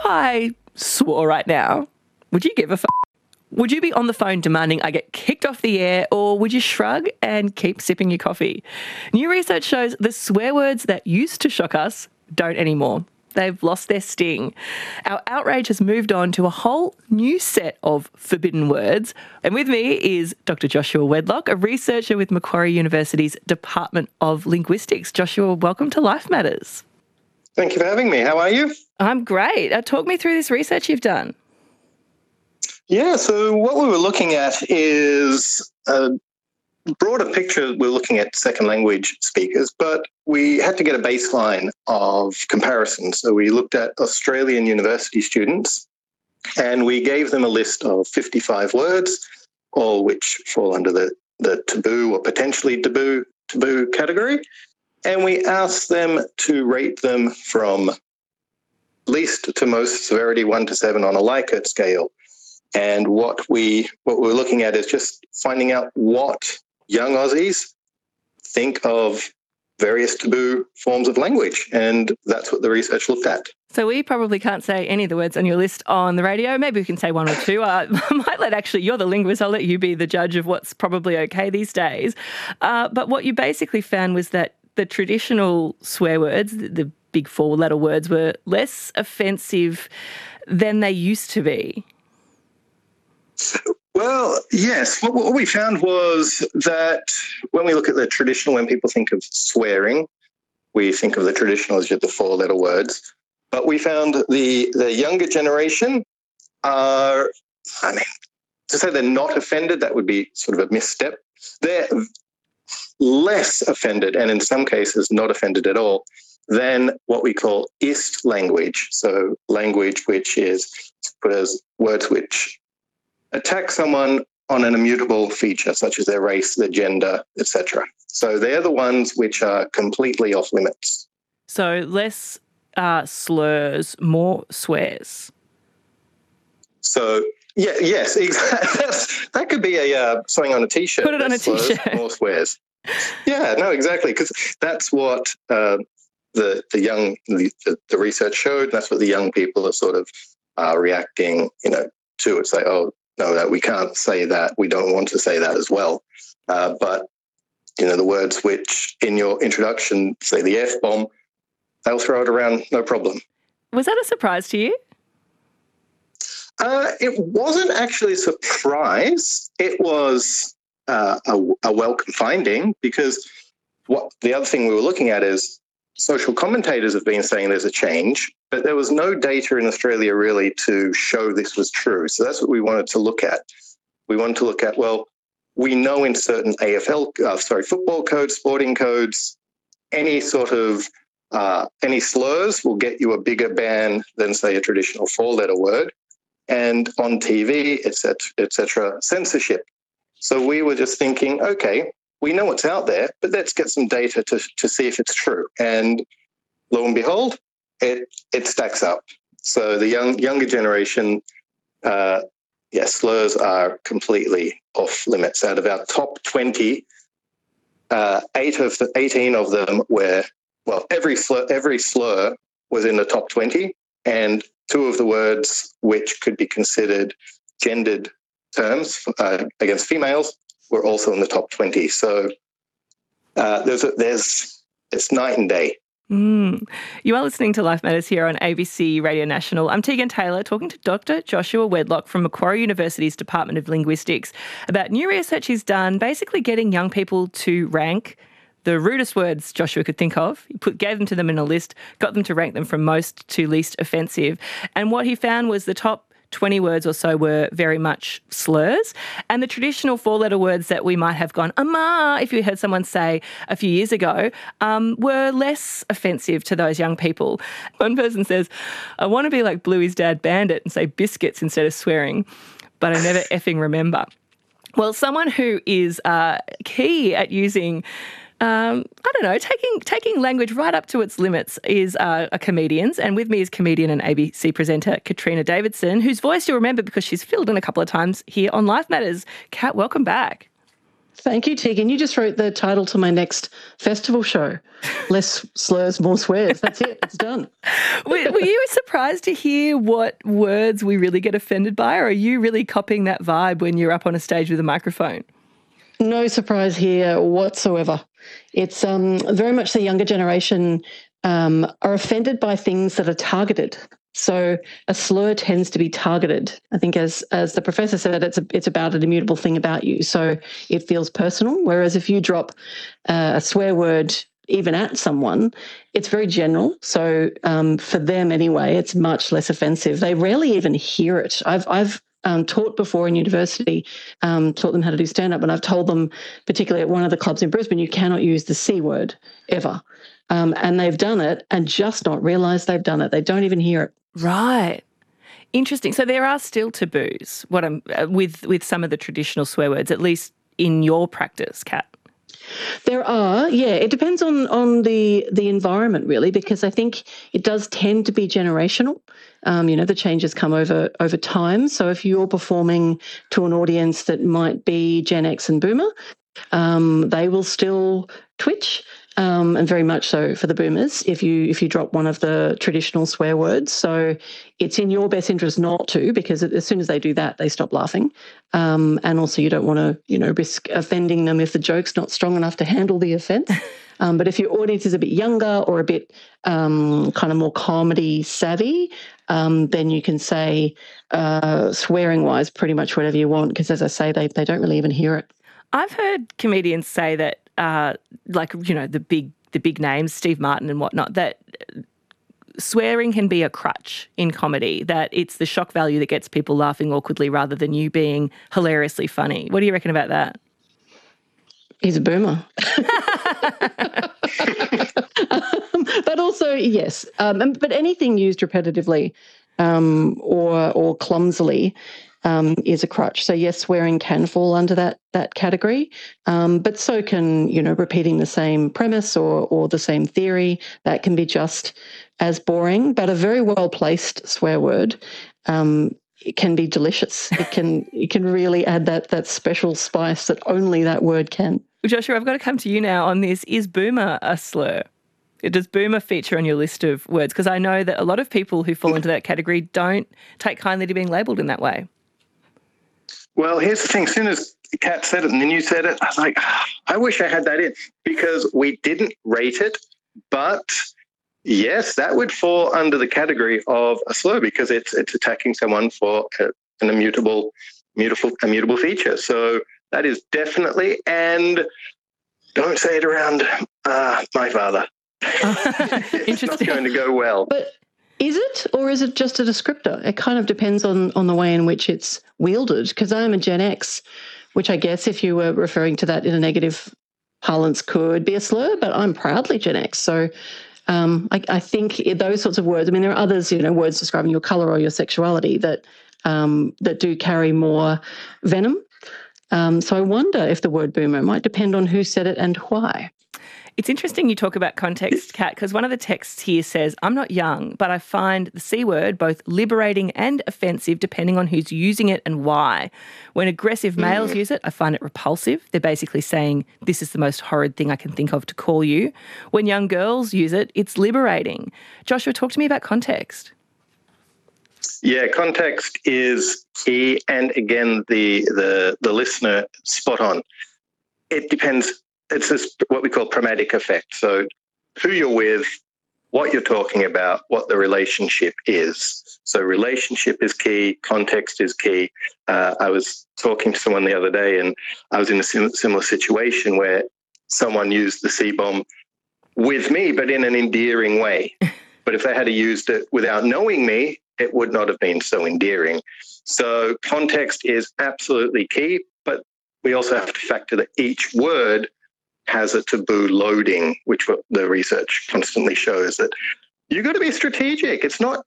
I swore right now, would you give a Would you be on the phone demanding I get kicked off the air, or would you shrug and keep sipping your coffee? New research shows the swear words that used to shock us don't anymore. They've lost their sting. Our outrage has moved on to a whole new set of forbidden words. And with me is Dr. Joshua Wedlock, a researcher with Macquarie University's Department of Linguistics. Joshua, welcome to Life Matters. Thank you for having me. How are you? I'm great. Talk me through this research you've done. Yeah, so what we were looking at is a broader picture. We're looking at second language speakers, but we had to get a baseline of comparison. So we looked at Australian university students and we gave them a list of 55 words, all which fall under the taboo or potentially taboo category. And we asked them to rate them from least to most severity, 1 to 7 on a Likert scale. And what we're looking at is just finding out what young Aussies think of various taboo forms of language. And that's what the research looked at. So we probably can't say any of the words on your list on the radio. Maybe we can say one or two. I might you're the linguist, I'll let you be the judge of what's probably okay these days. But what you basically found was that the traditional swear words, the big 4-letter words, were less offensive than they used to be. Well, yes. What we found was that when we look at the traditional, when people think of swearing, we think of the traditional as just the 4-letter words. But we found the younger generation are, to say they're not offended, that would be sort of a misstep. They're less offended, and in some cases not offended at all, than what we call ist language. So language which is put as words which attack someone on an immutable feature, such as their race, their gender, etc. So they're the ones which are completely off limits. So less slurs, more swears. So yes, exactly. That could be something on a T-shirt. Put it on a T-shirt. More swears. Yeah, no, exactly, because that's what the research showed. That's what the young people are sort of reacting, to. It's like, oh, no, that we can't say that. We don't want to say that as well. But, the words which in your introduction, say the F-bomb, they'll throw it around, no problem. Was that a surprise to you? It wasn't actually a surprise. It was a welcome finding, because the other thing we were looking at is social commentators have been saying there's a change, but there was no data in Australia really to show this was true. So that's what we wanted to look at. We wanted to look at, well, we know in certain football codes, sporting codes, any sort of any slurs will get you a bigger ban than, say, a traditional 4-letter word. And on TV, et cetera, censorship. So we were just thinking, okay, we know what's out there, but let's get some data to see if it's true. And lo and behold, it stacks up. So the younger generation, slurs are completely off limits. Out of our top 20, 18 of them were, every slur was in the top 20, and 2 of the words which could be considered gendered terms against females were also in the top 20. So it's night and day. You are listening to Life Matters here on ABC Radio National. I'm Tegan Taylor, talking to Dr. Joshua Wedlock from Macquarie University's Department of Linguistics about new research he's done, basically getting young people to rank the rudest words Joshua could think of. He gave them to them in a list, got them to rank them from most to least offensive. And what he found was the top 20 words or so were very much slurs, and the traditional 4-letter words that we might have gone, if you heard someone say a few years ago, were less offensive to those young people. One person says, I want to be like Bluey's dad Bandit and say biscuits instead of swearing, but I never effing remember. Well, someone who is key at using taking language right up to its limits is comedians. And with me is comedian and ABC presenter Katrina Davidson, whose voice you'll remember because she's filled in a couple of times here on Life Matters. Kat, welcome back. Thank you, Tegan. You just wrote the title to my next festival show. Less slurs, more swears. That's it. It's done. Were you surprised to hear what words we really get offended by, or are you really copying that vibe when you're up on a stage with a microphone? No surprise here whatsoever. It's very much the younger generation are offended by things that are targeted. So a slur tends to be targeted. I think, as the professor said, it's about an immutable thing about you. So it feels personal. Whereas if you drop a swear word even at someone, it's very general. So for them anyway, it's much less offensive. They rarely even hear it. I've taught before in university, taught them how to do stand-up, and I've told them, particularly at one of the clubs in Brisbane, you cannot use the C word ever. And they've done it and just not realised they've done it. They don't even hear it. Right. Interesting. So there are still taboos with some of the traditional swear words, at least in your practice, Kat. There are, yeah. It depends on the environment, really, because I think it does tend to be generational. The changes come over time. So if you're performing to an audience that might be Gen X and Boomer, they will still twitch. And very much so for the boomers if you drop one of the traditional swear words. So it's in your best interest not to, because as soon as they do that, they stop laughing. And also you don't want to, risk offending them if the joke's not strong enough to handle the offence. But if your audience is a bit younger or a bit kind of more comedy savvy, then you can say swearing-wise pretty much whatever you want, because as I say, they don't really even hear it. I've heard comedians say that, the big names, Steve Martin and whatnot, that swearing can be a crutch in comedy, that it's the shock value that gets people laughing awkwardly rather than you being hilariously funny. What do you reckon about that? He's a boomer. But also, yes. But anything used repetitively or clumsily is a crutch. So yes, swearing can fall under that category, but so can repeating the same premise or the same theory. That can be just as boring. But a very well placed swear word it can be delicious. It can really add that special spice that only that word can. Joshua, I've got to come to you now on this. Is boomer a slur? Does boomer feature on your list of words? Because I know that a lot of people who fall into that category don't take kindly to being labelled in that way. Well, here's the thing. As soon as Kat said it and then you said it, I was like, I wish I had that in, because we didn't rate it. But yes, that would fall under the category of a slur, because it's attacking someone for an immutable feature. So that is definitely, and don't say it around my father. It's not going to go well. But is it, or is it just a descriptor? It kind of depends on the way in which it's wielded, because I'm a Gen X, which I guess if you were referring to that in a negative parlance could be a slur, but I'm proudly Gen X. So I think those sorts of words, I mean, there are others, words describing your colour or your sexuality that do carry more venom. So I wonder if the word boomer might depend on who said it and why. It's interesting you talk about context, Kat, because one of the texts here says, I'm not young, but I find the C word both liberating and offensive depending on who's using it and why. When aggressive males use it, I find it repulsive. They're basically saying, this is the most horrid thing I can think of to call you. When young girls use it, it's liberating. Joshua, talk to me about context. Yeah, context is key. And again, the listener, spot on. It depends. It's what we call pragmatic effect. So who you're with, what you're talking about, what the relationship is. So relationship is key, context is key. I was talking to someone the other day, and I was in a similar situation where someone used the C-bomb with me, but in an endearing way. But if they had used it without knowing me, it would not have been so endearing. So context is absolutely key, but we also have to factor that each word has a taboo loading, which the research constantly shows that you've got to be strategic. It's not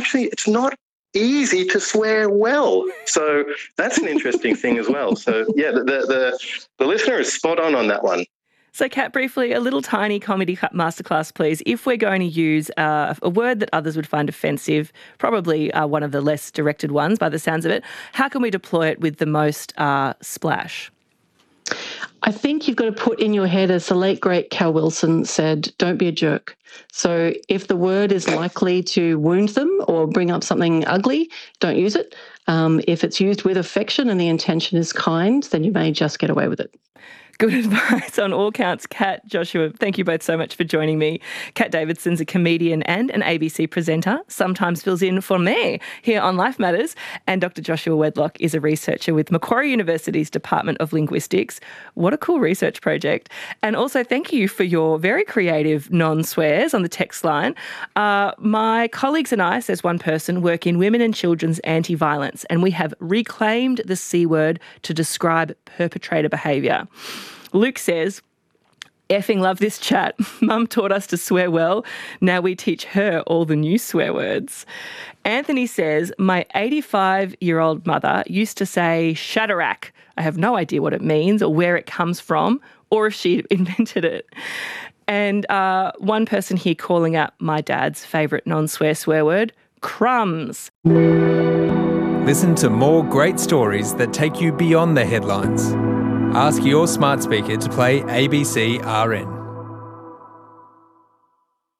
easy to swear well. So that's an interesting thing as well. So yeah, the listener is spot on that one. So, Kat, briefly, a little tiny comedy masterclass, please. If we're going to use a word that others would find offensive, probably one of the less directed ones by the sounds of it, how can we deploy it with the most splash? I think you've got to put in your head, as the late, great Cal Wilson said, don't be a jerk. So if the word is likely to wound them or bring up something ugly, don't use it. If it's used with affection and the intention is kind, then you may just get away with it. Good advice on all counts, Kat, Joshua. Thank you both so much for joining me. Kat Davidson's a comedian and an ABC presenter, sometimes fills in for me here on Life Matters. And Dr. Joshua Wedlock is a researcher with Macquarie University's Department of Linguistics. What a cool research project. And also thank you for your very creative non-swears on the text line. My colleagues and I, says one person, work in women and children's anti-violence, and we have reclaimed the C word to describe perpetrator behaviour. Luke says, effing love this chat. Mum taught us to swear well. Now we teach her all the new swear words. Anthony says, my 85-year-old mother used to say shatterack. I have no idea what it means or where it comes from or if she invented it. And one person here calling out my dad's favourite non-swear swear word, crumbs. Listen to more great stories that take you beyond the headlines. Ask your smart speaker to play ABC RN.